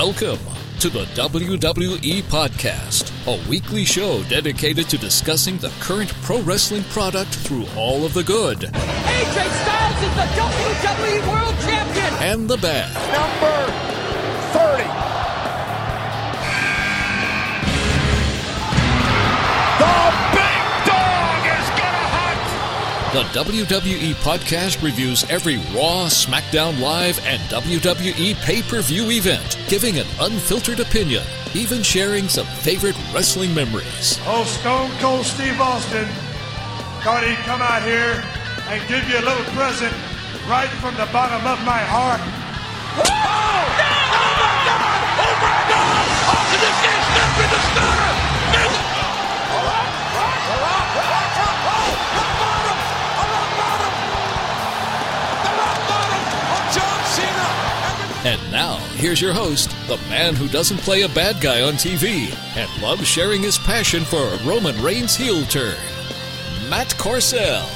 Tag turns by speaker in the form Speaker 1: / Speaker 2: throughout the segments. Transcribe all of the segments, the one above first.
Speaker 1: Welcome to the WWE Podcast, a weekly show dedicated to discussing the current pro wrestling product through all of the good.
Speaker 2: AJ Styles is the WWE World Champion!
Speaker 1: And the bad.
Speaker 3: Number 30. The big dog is gonna hunt!
Speaker 1: The WWE Podcast reviews every Raw, SmackDown Live, and WWE pay-per-view event, giving an unfiltered opinion, even sharing some favorite wrestling memories.
Speaker 4: Oh, Stone Cold Steve Austin thought he'd come out here and give you a little present right from the bottom of my heart.
Speaker 3: Oh! No! Oh my God! Oh my God! Austin just gets stuck in the stunner!
Speaker 1: And now, here's your host, the man who doesn't play a bad guy on TV and loves sharing his passion for a Roman Reigns heel turn, Matt Corcel.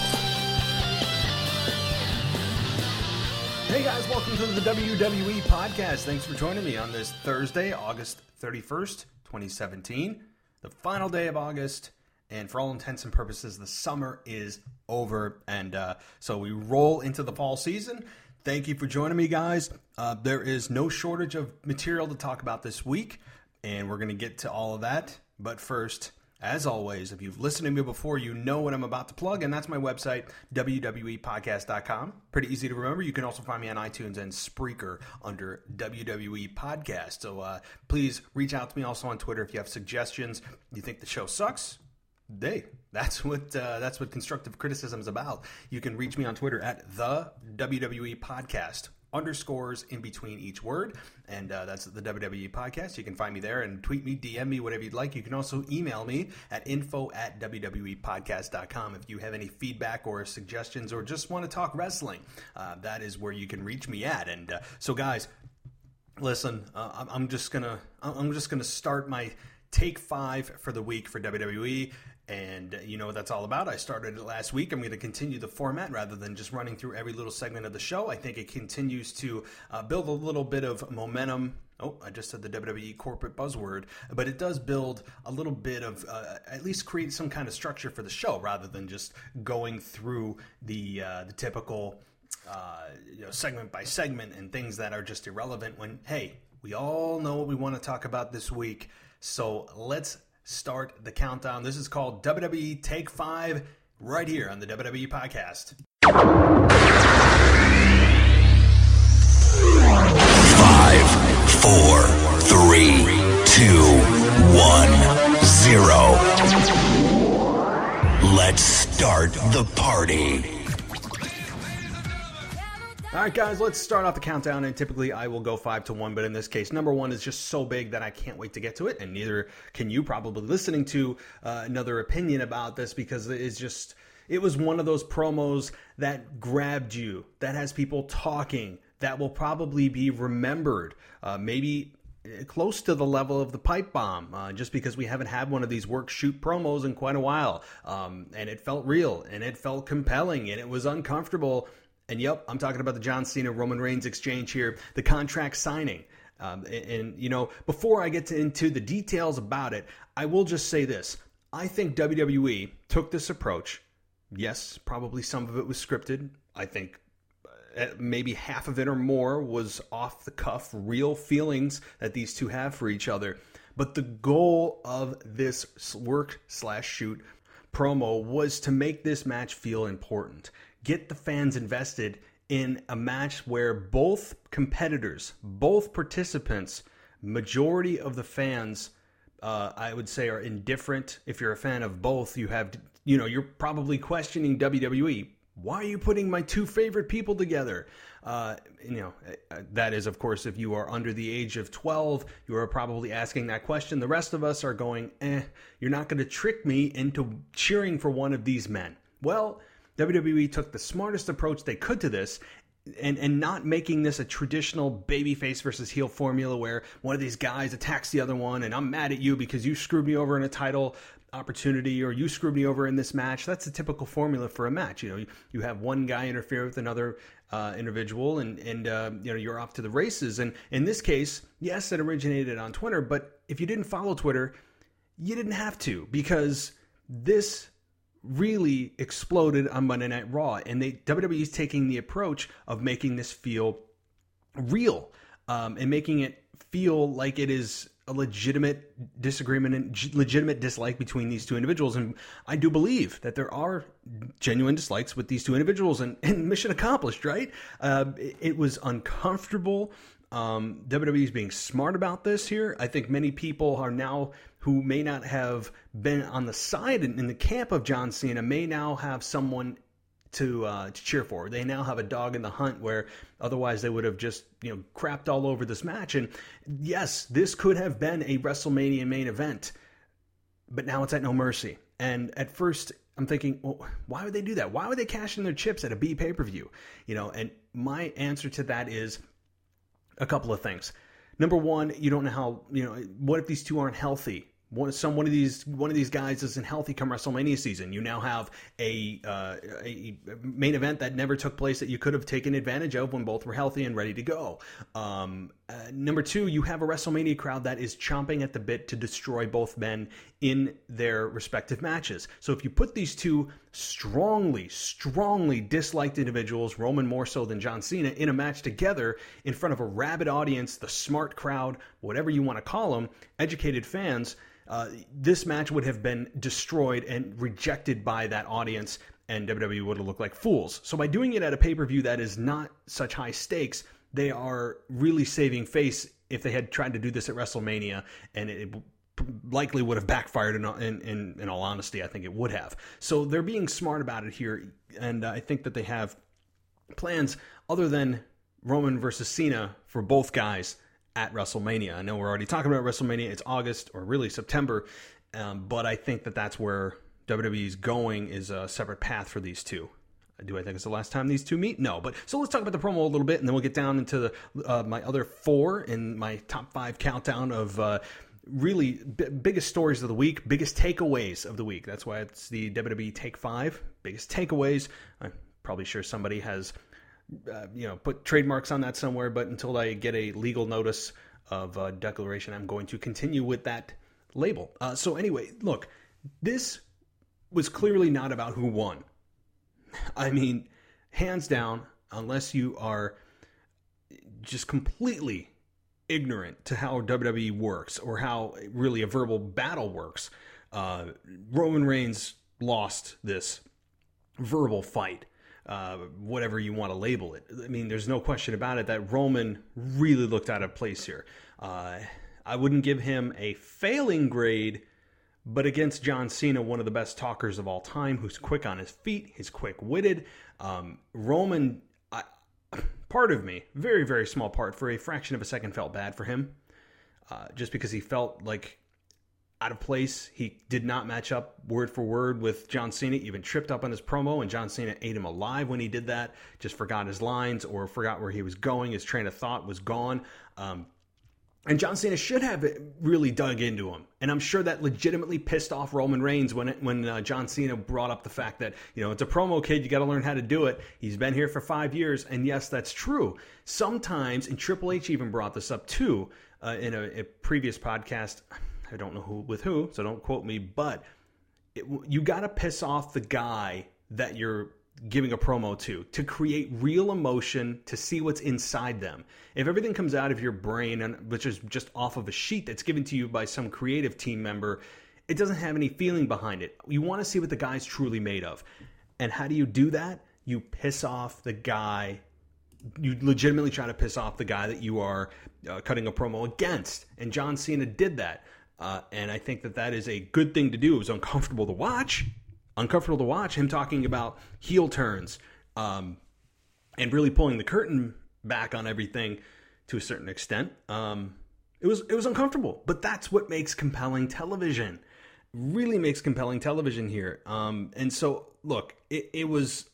Speaker 5: Hey guys, welcome to the WWE Podcast. Thanks for joining me on this Thursday, August 31st, 2017, the final day of August, and for all intents and purposes, the summer is over, and so we roll into the fall season. Thank you for joining me, guys. There is no shortage of material to talk about this week, and we're going to get to all of that. But first, as always, if you've listened to me before, you know what I'm about to plug, and that's my website, WWEpodcast.com. Pretty easy to remember. You can also find me on iTunes and Spreaker under WWE Podcast. So please reach out to me also on Twitter if you have suggestions. You think the show sucks? That's what constructive criticism is about. You can reach me on Twitter at the WWE Podcast, underscores in between each word, and that's the WWE Podcast. You can find me there and tweet me, DM me, whatever you'd like. You can also email me at info@wwepodcast.com if you have any feedback or suggestions or just want to talk wrestling. That is where you can reach me at. And so, guys, listen, I'm just gonna start my Take 5 for the week for WWE. And you know what that's all about. I started it last week. I'm going to continue the format rather than just running through every little segment of the show. I think it continues to build a little bit of momentum. Oh, I just said the WWE corporate buzzword. But it does build a little bit of, at least create some kind of structure for the show rather than just going through the typical segment by segment and things that are just irrelevant when, hey, we all know what we want to talk about this week. So let's start the countdown. This is called WWE Take 5 right here on the WWE Podcast.
Speaker 3: 5, 4, 3, 2, 1, 0. Let's start the party.
Speaker 5: All right, guys, let's start off the countdown, and typically I will go 5 to 1, but in this case, number 1 is just so big that I can't wait to get to it, and neither can you probably listening to another opinion about this, because it was one of those promos that grabbed you, that has people talking, that will probably be remembered, maybe close to the level of the pipe bomb, just because we haven't had one of these work shoot promos in quite a while, and it felt real, and it felt compelling, and it was uncomfortable. And yep, I'm talking about the John Cena Roman Reigns exchange here, the contract signing. Before I get into the details about it, I will just say this. I think WWE took this approach. Yes, probably some of it was scripted. I think maybe half of it or more was off the cuff, real feelings that these two have for each other. But the goal of this work/shoot promo was to make this match feel important. Get the fans invested in a match where both competitors, both participants, majority of the fans, I would say, are indifferent. If you're a fan of both, you're probably questioning WWE. Why are you putting my two favorite people together? That is, of course, if you are under the age of 12, you are probably asking that question. The rest of us are going, you're not going to trick me into cheering for one of these men. Well, WWE took the smartest approach they could to this, and not making this a traditional babyface versus heel formula where one of these guys attacks the other one and I'm mad at you because you screwed me over in a title. opportunity, or you screwed me over in this match. That's a typical formula for a match. You have one guy interfere with another individual, and you're off to the races. And in this case, yes, it originated on Twitter, but if you didn't follow Twitter, you didn't have to, because this really exploded on Monday Night Raw, and WWE is taking the approach of making this feel real, and making it feel like it is a legitimate disagreement and legitimate dislike between these two individuals. And I do believe that there are genuine dislikes with these two individuals, and mission accomplished, right? It was uncomfortable. WWE is being smart about this here. I think many people are now, who may not have been on the side in the camp of John Cena, may now have someone to cheer for. They now have a dog in the hunt, where otherwise they would have just crapped all over this match. And yes, this could have been a WrestleMania main event, but now it's at No Mercy. And at first I'm thinking, well, why would they do that? Why would they cash in their chips at a B pay-per-view? And my answer to that is a couple of things. Number one, you don't know how, what if these two aren't healthy? One of these guys isn't healthy come WrestleMania season. You now have a main event that never took place that you could have taken advantage of when both were healthy and ready to go. Number two, you have a WrestleMania crowd that is chomping at the bit to destroy both men in their respective matches. So if you put these two strongly disliked individuals, Roman more so than John Cena, in a match together in front of a rabid audience, the smart crowd, whatever you want to call them, educated fans, this match would have been destroyed and rejected by that audience, and WWE would have looked like fools. So by doing it at a pay-per-view that is not such high stakes, they are really saving face. If they had tried to do this at WrestleMania, and it likely would have backfired, in all honesty, I think it would have. So they're being smart about it here, and I think that they have plans other than Roman versus Cena for both guys at WrestleMania. I know we're already talking about WrestleMania. It's August, or really September, but I think that that's where WWE is going, is a separate path for these two. Do I think it's the last time these two meet? No. But so let's talk about the promo a little bit, and then we'll get down into my other four in my top 5 countdown of really biggest stories of the week, biggest takeaways of the week. That's why it's the WWE Take 5, biggest takeaways. I'm probably sure somebody has put trademarks on that somewhere, but until I get a legal notice of declaration, I'm going to continue with that label. So anyway, look, this was clearly not about who won. I mean, hands down, unless you are just completely ignorant to how WWE works, or how really a verbal battle works, Roman Reigns lost this verbal fight. Whatever you want to label it. I mean, there's no question about it that Roman really looked out of place here. I wouldn't give him a failing grade, but against John Cena, one of the best talkers of all time, who's quick on his feet, he's quick-witted. Roman, part of me, very, very small part, for a fraction of a second felt bad for him, just because he felt like out of place. He did not match up word for word with John Cena, even tripped up on his promo, and John Cena ate him alive when he did that, just forgot his lines or forgot where he was going. His train of thought was gone. And John Cena should have really dug into him. And I'm sure that legitimately pissed off Roman Reigns when John Cena brought up the fact that, it's a promo, kid, you got to learn how to do it. He's been here for 5 years. And yes, that's true. Sometimes, and Triple H even brought this up too, in a previous podcast, I don't know who, so don't quote me, but you got to piss off the guy that you're giving a promo to create real emotion, to see what's inside them. If everything comes out of your brain, which is just off of a sheet that's given to you by some creative team member, it doesn't have any feeling behind it. You want to see what the guy's truly made of. And how do you do that? You piss off the guy. You legitimately try to piss off the guy that you are cutting a promo against. And John Cena did that. And I think that is a good thing to do. It was uncomfortable to watch. Him talking about heel turns, and really pulling the curtain back on everything to a certain extent. It was uncomfortable, but that's what makes compelling television. Really makes compelling television here. And so look, it was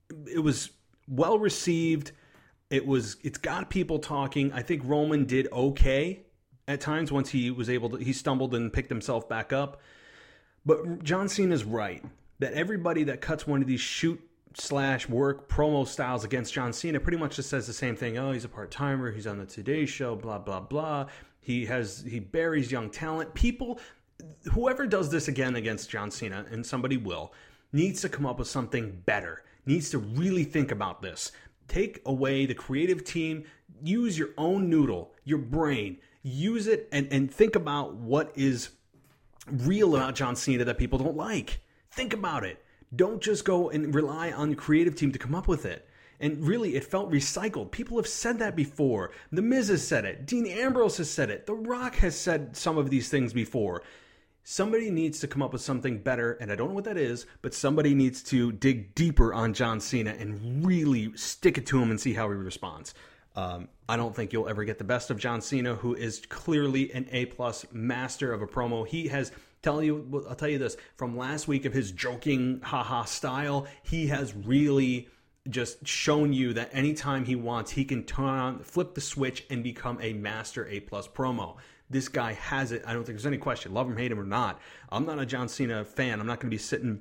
Speaker 5: well received. It's got people talking. I think Roman did okay at times once he was able to. He stumbled and picked himself back up. But John Cena's right that everybody that cuts one of these shoot/work promo styles against John Cena pretty much just says the same thing. Oh, he's a part-timer. He's on the Today Show, blah, blah, blah. He buries young talent. People, whoever does this again against John Cena, and somebody will, needs to come up with something better. Needs to really think about this. Take away the creative team. Use your own noodle, your brain. Use it and think about what is real about John Cena that people don't like. Think about it. Don't just go and rely on the creative team to come up with it. And really, it felt recycled. People have said that before. The Miz has said it. Dean Ambrose has said it. The Rock has said some of these things before. Somebody needs to come up with something better, and I don't know what that is, but somebody needs to dig deeper on John Cena and really stick it to him and see how he responds. I don't think you'll ever get the best of John Cena, who is clearly an A-plus master of a promo. He has, I'll tell you this, from last week of his joking haha style, he has really just shown you that anytime he wants, he can flip the switch and become a master A-plus promo. This guy has it. I don't think there's any question. Love him, hate him, or not. I'm not a John Cena fan. I'm not going to be sitting,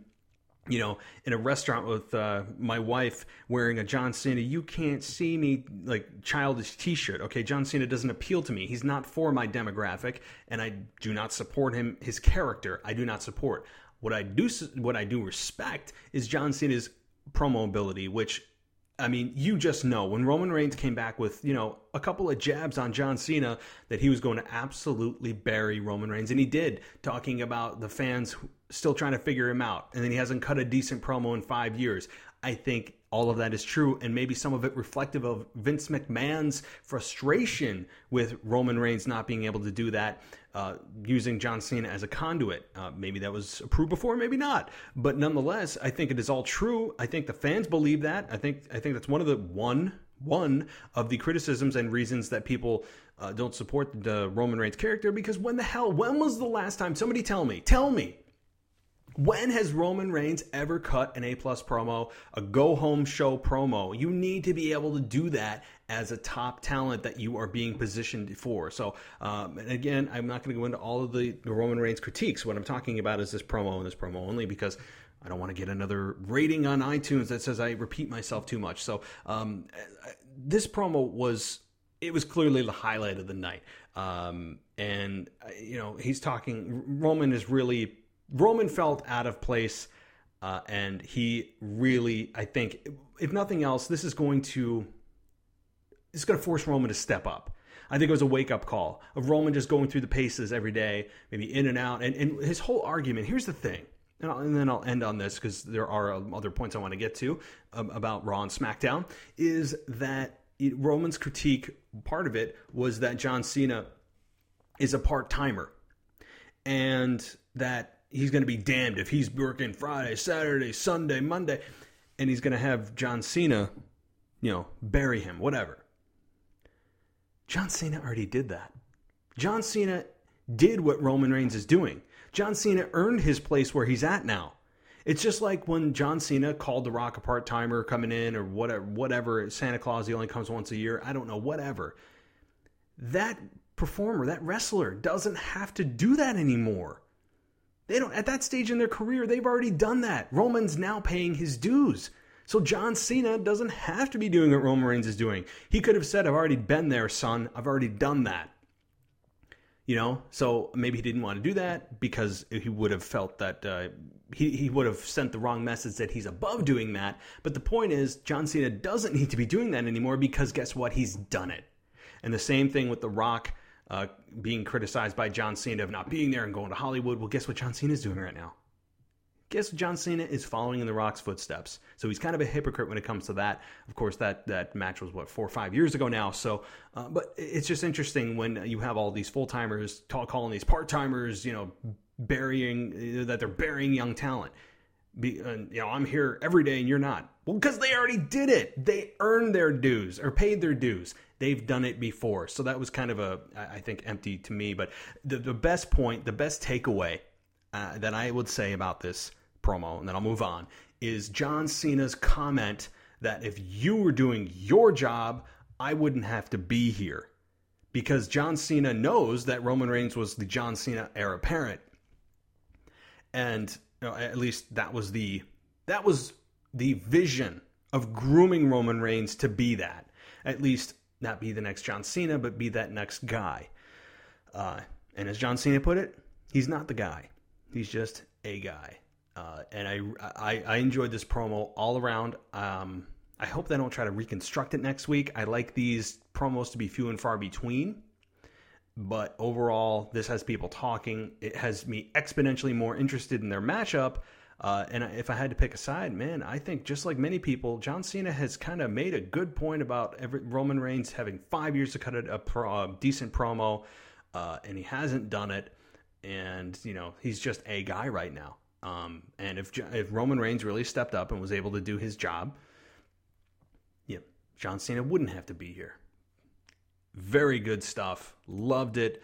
Speaker 5: in a restaurant with my wife wearing a John Cena, you can't see me, like, childish t-shirt. Okay, John Cena doesn't appeal to me. He's not for my demographic, and I do not support him. His character, I do not support. What I do respect is John Cena's promo ability, which, I mean, you just know when Roman Reigns came back with, a couple of jabs on John Cena that he was going to absolutely bury Roman Reigns. And he did, talking about the fans still trying to figure him out. And then he hasn't cut a decent promo in 5 years. I think all of that is true, and maybe some of it reflective of Vince McMahon's frustration with Roman Reigns not being able to do that, using John Cena as a conduit. Maybe that was approved before, maybe not. But nonetheless, I think it is all true. I think the fans believe that. I think that's one of the criticisms and reasons that people don't support the Roman Reigns character, because when was the last time, somebody tell me, when has Roman Reigns ever cut an A-plus promo, a go-home show promo? You need to be able to do that as a top talent that you are being positioned for. So, and again, I'm not going to go into all of the Roman Reigns critiques. What I'm talking about is this promo and this promo only, because I don't want to get another rating on iTunes that says I repeat myself too much. So, this promo was clearly the highlight of the night. And, he's talking, Roman felt out of place, and he really, I think, if nothing else, this is going to force Roman to step up. I think it was a wake-up call of Roman just going through the paces every day, maybe in and out, and his whole argument, here's the thing, and then I'll end on this because there are other points I want to get to about Raw and SmackDown, is that Roman's critique, part of it, was that John Cena is a part-timer, and that he's going to be damned if he's working Friday, Saturday, Sunday, Monday, and he's going to have John Cena, bury him, whatever. John Cena already did that. John Cena did what Roman Reigns is doing. John Cena earned his place where he's at now. It's just like when John Cena called The Rock a part-timer coming in, or whatever, Santa Claus, he only comes once a year, I don't know, whatever. That performer, that wrestler, doesn't have to do that anymore. They don't, at that stage in their career, they've already done that. Roman's now paying his dues. So John Cena doesn't have to be doing what Roman Reigns is doing. He could have said, I've already been there, son. I've already done that. So maybe he didn't want to do that because he would have felt that he would have sent the wrong message that he's above doing that. But the point is, John Cena doesn't need to be doing that anymore, because guess what? He's done it. And the same thing with The Rock being criticized by John Cena of not being there and going to Hollywood. Well, guess what John Cena is doing right now? Guess what John Cena is following in The Rock's footsteps. So he's kind of a hypocrite when it comes to that. Of course, that match was, 4 or 5 years ago now. So, but it's just interesting when you have all these full-timers calling these part-timers, burying young talent. I'm here every day and you're not. Well, because they already did it. They earned their dues or paid their dues. They've done it before. So that was kind of I think, empty to me. But the best point, the best takeaway that I would say about this promo, and then I'll move on, is John Cena's comment that if you were doing your job, I wouldn't have to be here. Because John Cena knows that Roman Reigns was the John Cena heir apparent. And at least that was the vision of grooming Roman Reigns to be that. At least not be the next John Cena, but be that next guy. And as John Cena put it, he's not the guy. He's just a guy. And I enjoyed this promo all around. I hope they don't try to reconstruct it next week. I like these promos to be few and far between. But overall, this has people talking. It has me exponentially more interested in their matchup. And if I had to pick a side, man, I think just like many people, John Cena has kind of made a good point about Roman Reigns having 5 years to cut a decent promo. And he hasn't done it. And, he's just a guy right now. And if Roman Reigns really stepped up and was able to do his job, John Cena wouldn't have to be here. Very good stuff. Loved it.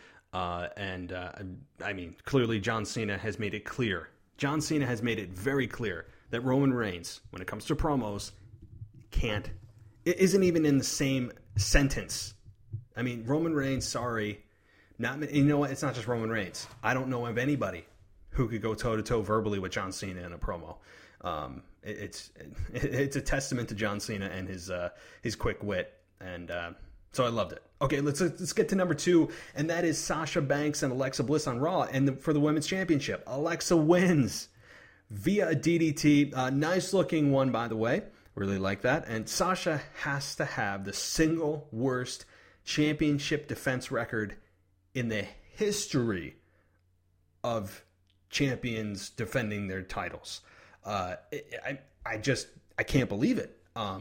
Speaker 5: Clearly John Cena has made it clear. John Cena has made it very clear that Roman Reigns, when it comes to promos, it isn't even in the same sentence. I mean, Roman Reigns, sorry. You know what? It's not just Roman Reigns. I don't know of anybody who could go toe-to-toe verbally with John Cena in a promo. It's a testament to John Cena and his quick wit, and so I loved it. Okay, let's get to number 2, and that is Sasha Banks and Alexa Bliss on Raw, and for the Women's Championship, Alexa wins via a DDT. Nice looking one, by the way. Really like that. And Sasha has to have the single worst championship defense record in the history of champions defending their titles. I can't believe it.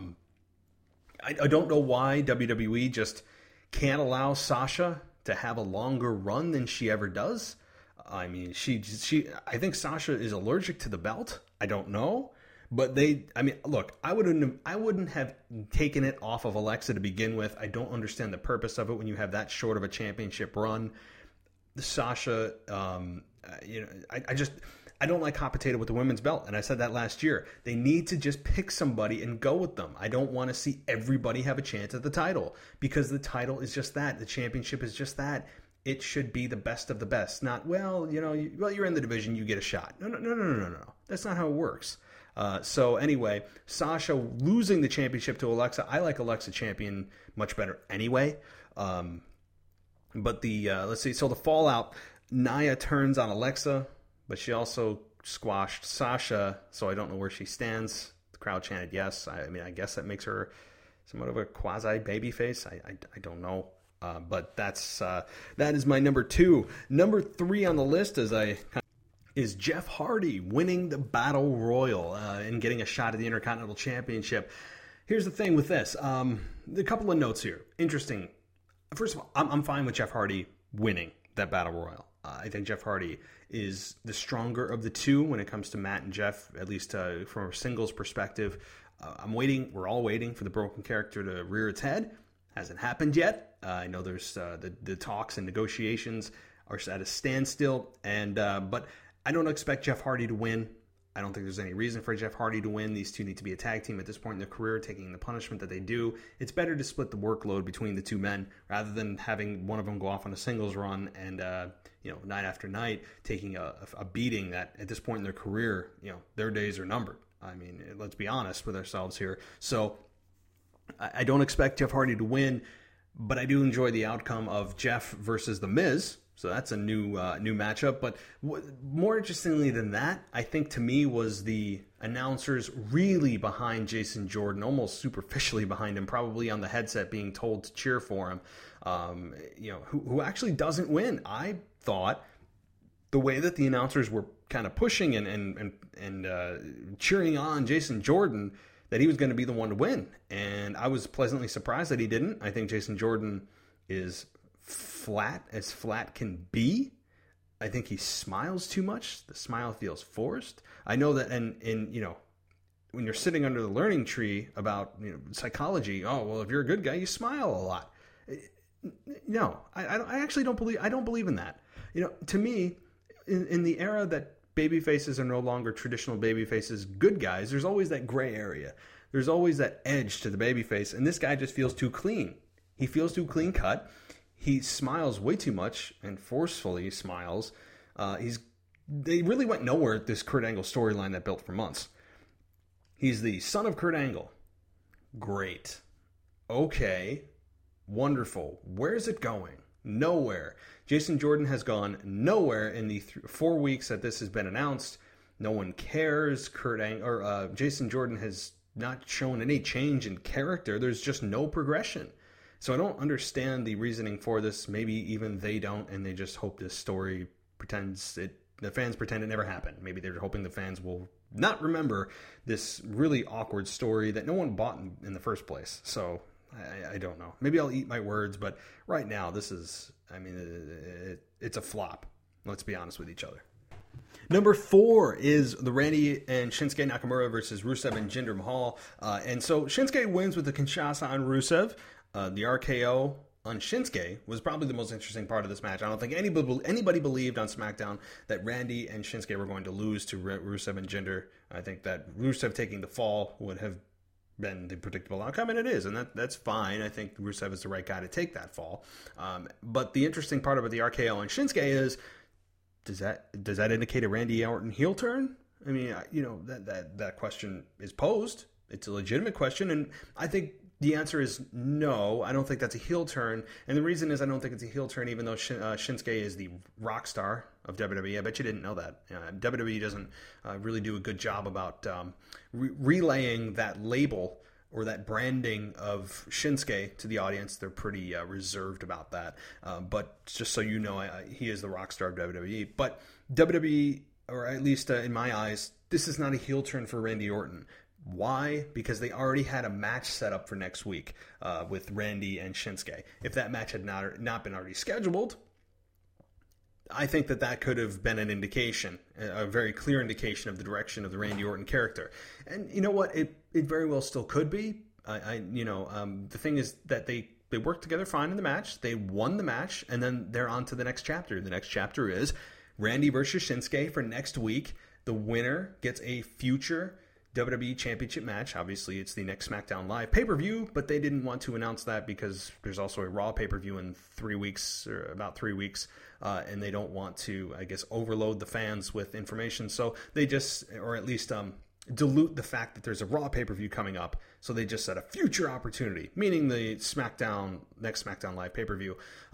Speaker 5: I don't know why WWE just can't allow Sasha to have a longer run than she ever does. I mean, I think Sasha is allergic to the belt. I don't know, but look, I wouldn't have taken it off of Alexa to begin with. I don't understand the purpose of it when you have that short of a championship run. Sasha, I don't like hot potato with the women's belt, and I said that last year. They need to just pick somebody and go with them. I don't want to see everybody have a chance at the title, because the title is just that. The championship is just that. It should be the best of the best, not, you're in the division, you get a shot. No. That's not how it works. So anyway, Sasha losing the championship to Alexa. I like Alexa champion much better anyway. But let's see. So the fallout, Nia turns on Alexa, but she also squashed Sasha, so I don't know where she stands. The crowd chanted yes. I guess that makes her somewhat of a quasi babyface. I don't know. But that is my number 2. Number 3 on the list is Jeff Hardy winning the Battle Royal and getting a shot at the Intercontinental Championship. Here's the thing with this. A couple of notes here. Interesting. First of all, I'm fine with Jeff Hardy winning that Battle Royal. I think Jeff Hardy is the stronger of the two when it comes to Matt and Jeff, at least from a singles perspective. We're all waiting for the broken character to rear its head. Hasn't happened yet. I know there's the talks and negotiations are at a standstill, but I don't expect Jeff Hardy to win. I don't think there's any reason for Jeff Hardy to win. These two need to be a tag team at this point in their career, taking the punishment that they do. It's better to split the workload between the two men rather than having one of them go off on a singles run and night after night taking a beating that at this point in their career, their days are numbered. I mean, let's be honest with ourselves here. So I don't expect Jeff Hardy to win, but I do enjoy the outcome of Jeff versus The Miz. So that's a new matchup. But more interestingly than that, I think to me was the announcers really behind Jason Jordan, almost superficially behind him, probably on the headset being told to cheer for him, who actually doesn't win. I thought the way that the announcers were kind of pushing and cheering on Jason Jordan, that he was going to be the one to win. And I was pleasantly surprised that he didn't. I think Jason Jordan is flat as flat can be. I think he smiles too much. The smile feels forced. I know that when you're sitting under the learning tree about psychology, if you're a good guy, you smile a lot. No, I actually don't believe in that. To me, in the era that baby faces are no longer traditional baby faces, good guys, there's always that gray area. There's always that edge to the baby face, and this guy just feels too clean. He feels too clean cut. He smiles way too much and forcefully smiles. He's they really went nowhere at this Kurt Angle storyline that built for months. He's the son of Kurt Angle. Great. Okay. Wonderful. Where's it going? Nowhere. Jason Jordan has gone nowhere in the 4 weeks that this has been announced. No one cares. Jason Jordan has not shown any change in character. There's just no progression. So I don't understand the reasoning for this. Maybe even they don't, and they just hope this story the fans pretend it never happened. Maybe they're hoping the fans will not remember this really awkward story that no one bought in the first place. So I don't know. Maybe I'll eat my words, but right now it's a flop. Let's be honest with each other. Number 4 is the Randy and Shinsuke Nakamura versus Rusev and Jinder Mahal. And so Shinsuke wins with the Kinshasa on Rusev. The RKO on Shinsuke was probably the most interesting part of this match. I don't think anybody believed on SmackDown that Randy and Shinsuke were going to lose to Rusev and Jinder. I think that Rusev taking the fall would have been the predictable outcome, and it is, and that's fine. I think Rusev is the right guy to take that fall. But the interesting part about the RKO on Shinsuke is, does that indicate a Randy Orton heel turn? I mean, that question is posed. It's a legitimate question, and I think the answer is no. I don't think that's a heel turn, and the reason is I don't think it's a heel turn, even though Shinsuke is the rock star of WWE. I bet you didn't know that. WWE doesn't really do a good job about relaying that label or that branding of Shinsuke to the audience. They're pretty reserved about that. But just so you know, he is the rock star of WWE. But WWE, or at least in my eyes, this is not a heel turn for Randy Orton. Why? Because they already had a match set up for next week with Randy and Shinsuke. If that match had not been already scheduled, I think that could have been an indication, a very clear indication of the direction of the Randy Orton character. And you know what? It very well still could be. The thing is that they worked together fine in the match. They won the match, and then they're on to the next chapter. The next chapter is Randy versus Shinsuke for next week. The winner gets a future WWE Championship match. Obviously, it's the next SmackDown Live pay-per-view, but they didn't want to announce that because there's also a Raw pay-per-view in 3 weeks, or about 3 weeks, and they don't want to, I guess, overload the fans with information. So they just, or at least dilute the fact that there's a Raw pay-per-view coming up. So they just said a future opportunity, meaning the next SmackDown Live pay-per-view.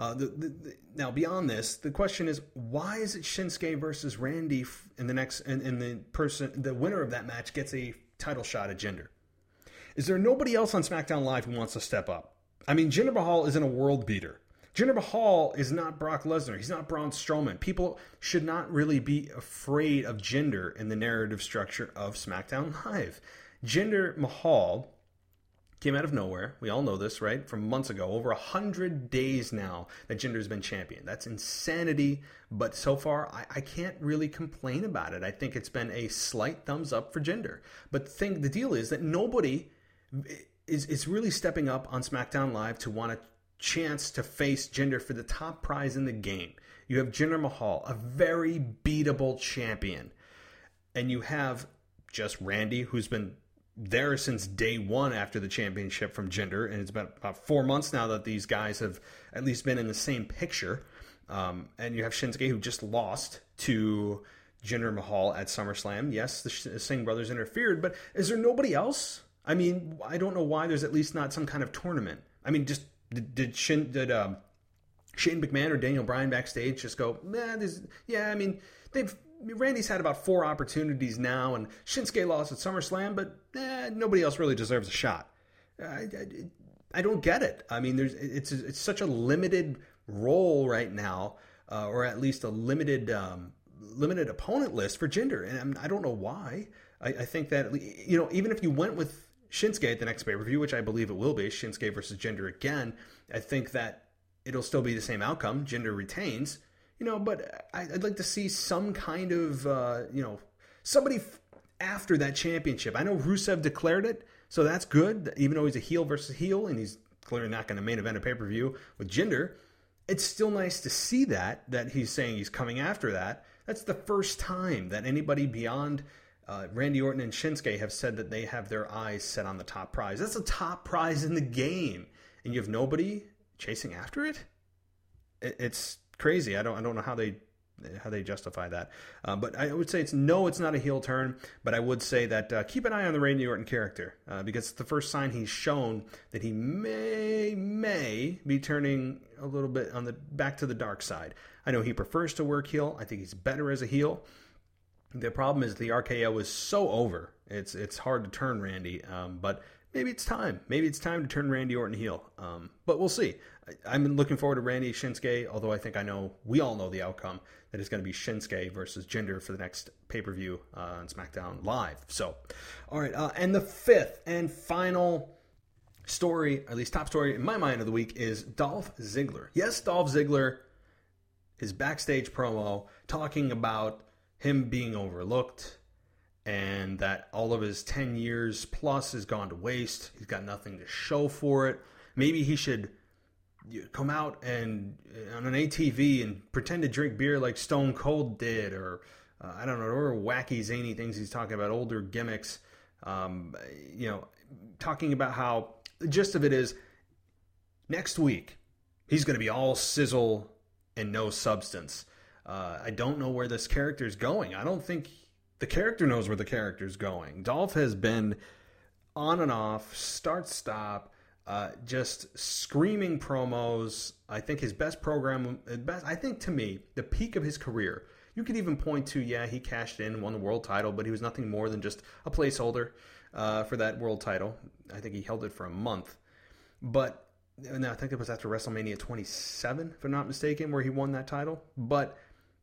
Speaker 5: Now, beyond this, the question is, why is it Shinsuke versus Randy in the next, and the winner of that match gets a title shot at Jinder? Is there nobody else on SmackDown Live who wants to step up? I mean, Jinder Mahal isn't a world beater. Jinder Mahal is not Brock Lesnar. He's not Braun Strowman. People should not really be afraid of Jinder in the narrative structure of SmackDown Live. Jinder Mahal came out of nowhere. We all know this, right? From months ago. Over 100 days now that Jinder's been champion. That's insanity. But so far, I can't really complain about it. I think it's been a slight thumbs up for Jinder. But the deal is that nobody is really stepping up on SmackDown Live to want to chance to face Jinder for the top prize in the game. You have Jinder Mahal, a very beatable champion. And you have just Randy, who's been there since day one after the championship from Jinder. And it's been about 4 months now that these guys have at least been in the same picture. And you have Shinsuke, who just lost to Jinder Mahal at SummerSlam. Yes, the Singh brothers interfered, but is there nobody else? I mean, I don't know why there's at least not some kind of tournament. I mean, just Did Shane McMahon or Daniel Bryan backstage just go, Randy's had about 4 opportunities now, and Shinsuke lost at SummerSlam, but nobody else really deserves a shot. I don't get it. I mean, it's such a limited role right now, or at least a limited opponent list for Jinder, and I don't know why. I think that, even if you went with Shinsuke at the next pay-per-view, which I believe it will be, Shinsuke versus Jinder again, I think that it'll still be the same outcome. Jinder retains, but I'd like to see some kind of, somebody after that championship. I know Rusev declared it, so that's good, even though he's a heel versus heel, and he's clearly not going to main event a pay-per-view with Jinder. It's still nice to see that he's saying he's coming after that. That's the first time that anybody beyond Randy Orton and Shinsuke have said that they have their eyes set on the top prize. That's the top prize in the game, and you have nobody chasing after it. It's crazy. I don't know how they how they justify that. But I would say it's not a heel turn, but I would say that keep an eye on the Randy Orton character, because it's the first sign he's shown that he may be turning a little bit back to the dark side. I know he prefers to work heel. I think he's better as a heel. The problem is the RKO is so over. It's hard to turn Randy, but maybe it's time. Maybe it's time to turn Randy Orton heel. But we'll see. I'm looking forward to Randy Shinsuke, although I think we all know the outcome, that it's going to be Shinsuke versus Jinder for the next pay-per-view on SmackDown Live. So, all right. And the fifth and final story, at least top story in my mind of the week, is Dolph Ziggler. Yes, Dolph Ziggler, his backstage promo talking about him being overlooked and that all of his 10 years plus has gone to waste. He's got nothing to show for it. Maybe he should come out and on an ATV and pretend to drink beer like Stone Cold did, or I don't know, or wacky zany things he's talking about, older gimmicks. Talking about how the gist of it is next week he's going to be all sizzle and no substance. I don't know where this character is going. I don't think the character knows where the character is going. Dolph has been on and off, start-stop, just screaming promos. I think his best program, I think to me, the peak of his career, you could even point to, he cashed in, won the world title, but he was nothing more than just a placeholder for that world title. I think he held it for a month. But I think it was after WrestleMania 27, if I'm not mistaken, where he won that title. But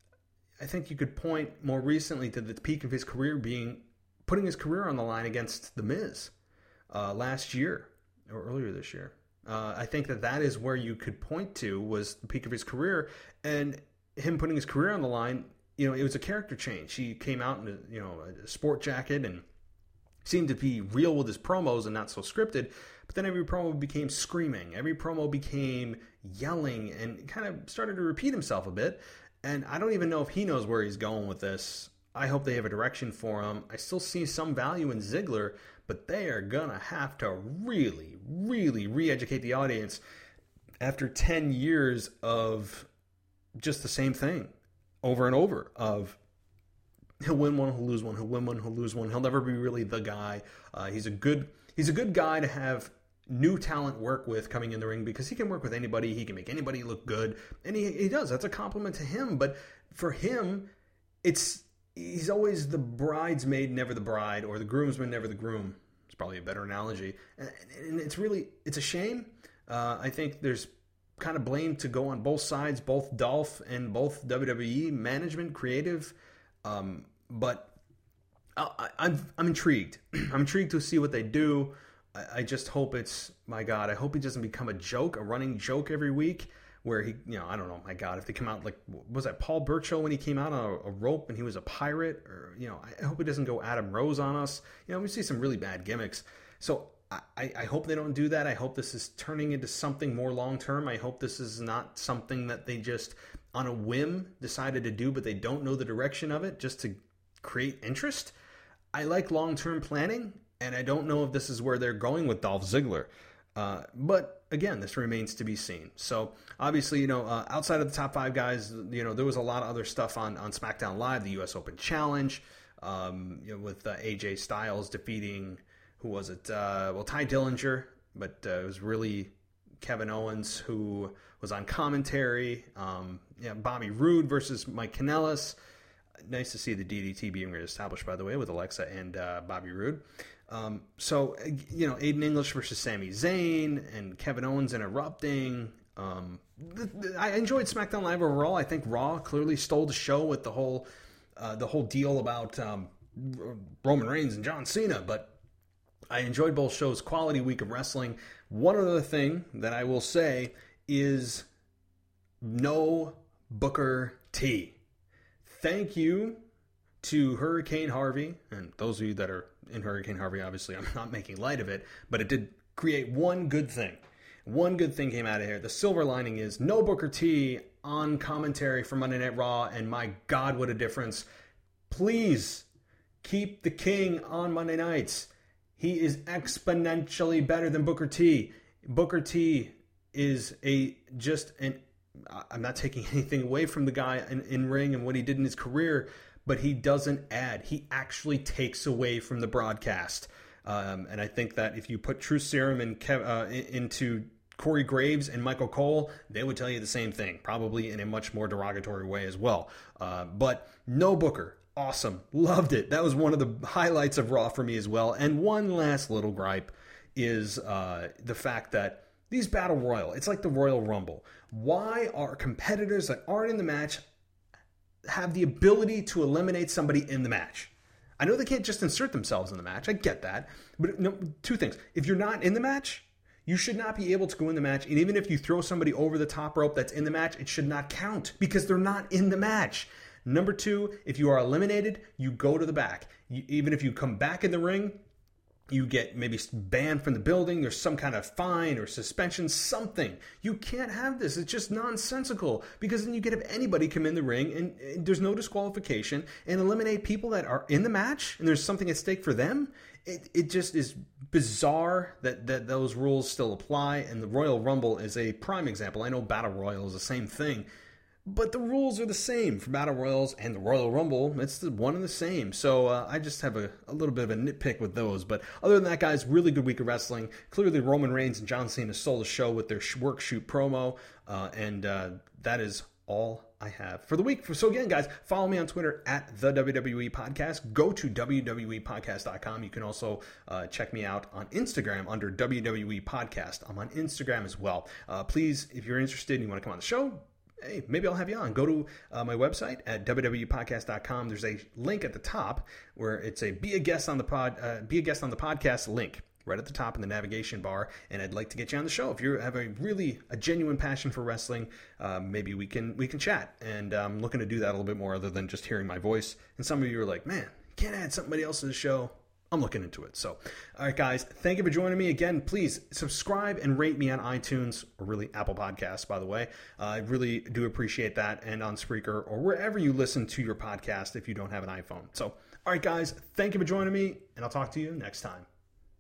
Speaker 5: I think you could point more recently to the peak of his career being putting his career on the line against The Miz last year or earlier this year. I think that is where you could point to, was the peak of his career, and him putting his career on the line. It was a character change. He came out in a sport jacket and seemed to be real with his promos and not so scripted. But then every promo became screaming. Every promo became yelling and kind of started to repeat himself a bit. And I don't even know if he knows where he's going with this. I hope they have a direction for him. I still see some value in Ziggler, but they are going to have to really, really re-educate the audience after 10 years of just the same thing over and over of he'll win one, he'll lose one, he'll win one, he'll lose one. He'll never be really the guy. He's a good guy to have new talent work with coming in the ring, because he can work with anybody. He can make anybody look good, and he does. That's a compliment to him. But for him, he's always the bridesmaid, never the bride, or the groomsman, never the groom. It's probably a better analogy. And it's a shame. I think there's kind of blame to go on both sides, both Dolph and both WWE management, creative. But I'm intrigued. I'm intrigued to see what they do. I just hope I hope he doesn't become a joke, a running joke every week, where he, I don't know, my God, if they come out like, was that Paul Burchill when he came out on a rope and he was a pirate? Or, I hope he doesn't go Adam Rose on us. We see some really bad gimmicks. So I hope they don't do that. I hope this is turning into something more long-term. I hope this is not something that they just, on a whim, decided to do, but they don't know the direction of it, just to create interest. I like long-term planning, and I don't know if this is where they're going with Dolph Ziggler. But again, this remains to be seen. So obviously, outside of the top five guys, there was a lot of other stuff on SmackDown Live, the U.S. Open Challenge, with AJ Styles defeating, who was it? Ty Dillinger, but it was really Kevin Owens who was on commentary. Bobby Roode versus Mike Kanellis. Nice to see the DDT being reestablished, by the way, with Alexa and Bobby Roode. Aiden English versus Sami Zayn and Kevin Owens interrupting. I enjoyed SmackDown Live overall. I think Raw clearly stole the show with the whole deal about Roman Reigns and John Cena, but I enjoyed both shows. Quality week of wrestling. One other thing that I will say is no Booker T. Thank you to Hurricane Harvey, and those of you that are in Hurricane Harvey, obviously I'm not making light of it, but it did create one good thing. One good thing came out of here. The silver lining is no Booker T on commentary for Monday Night Raw, and my God, what a difference. Please keep the King on Monday nights. He is exponentially better than Booker T. Booker T is just an I'm not taking anything away from the guy in ring and what he did in his career, but he doesn't add. He actually takes away from the broadcast. And I think that if you put Truth Serum into Corey Graves and Michael Cole, they would tell you the same thing, probably in a much more derogatory way as well. But no Booker. Awesome. Loved it. That was one of the highlights of Raw for me as well. And one last little gripe is the fact that these Battle Royal, it's like the Royal Rumble. Why are competitors that aren't in the match have the ability to eliminate somebody in the match? I know they can't just insert themselves in the match. I get that. But no, two things. If you're not in the match, you should not be able to go in the match. And even if you throw somebody over the top rope that's in the match, it should not count because they're not in the match. Number two, if you are eliminated, you go to the back. Even if you come back in the ring, you get maybe banned from the building. There's some kind of fine or suspension, something. You can't have this. It's just nonsensical because then you get if anybody come in the ring and there's no disqualification and eliminate people that are in the match and there's something at stake for them. It just is bizarre that those rules still apply, and the Royal Rumble is a prime example. I know Battle Royal is the same thing, but the rules are the same for Battle Royals and the Royal Rumble. It's the one and the same. So I just have a little bit of a nitpick with those. But other than that, guys, really good week of wrestling. Clearly, Roman Reigns and John Cena stole the show with their work shoot promo. And that is all I have for the week. So again, guys, follow me on Twitter at the WWE Podcast. Go to WWEpodcast.com. You can also check me out on Instagram under WWE Podcast. I'm on Instagram as well. Please, if you're interested and you want to come on the show, hey, maybe I'll have you on. Go to my website at wwepodcast.com. There's a link at the top where it's a be a guest on the podcast link right at the top in the navigation bar, and I'd like to get you on the show. If you have a genuine passion for wrestling, maybe we can chat, and I'm looking to do that a little bit more other than just hearing my voice. And some of you are like, man, can't add somebody else to the show. I'm looking into it. So, all right, guys, thank you for joining me. Again, please subscribe and rate me on iTunes, or really Apple Podcasts, by the way. I really do appreciate that, and on Spreaker, or wherever you listen to your podcast if you don't have an iPhone. So, all right, guys, thank you for joining me, and I'll talk to you next time.